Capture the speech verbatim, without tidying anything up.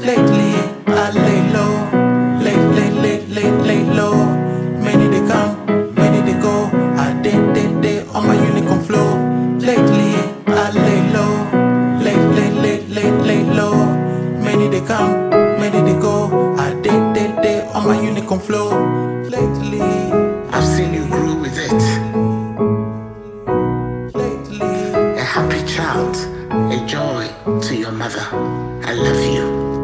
Lately, I lay low. Late, late, late, late, late low. Many they come, many they go. I did, did, did on my unicorn flow. Lately, I lay low. Late, late, late, late, late low. Many they come, many they go. I did, did, did on my unicorn flow. Lately, I've seen you grow with it. lately. A happy child, a joy to your mother. I love you.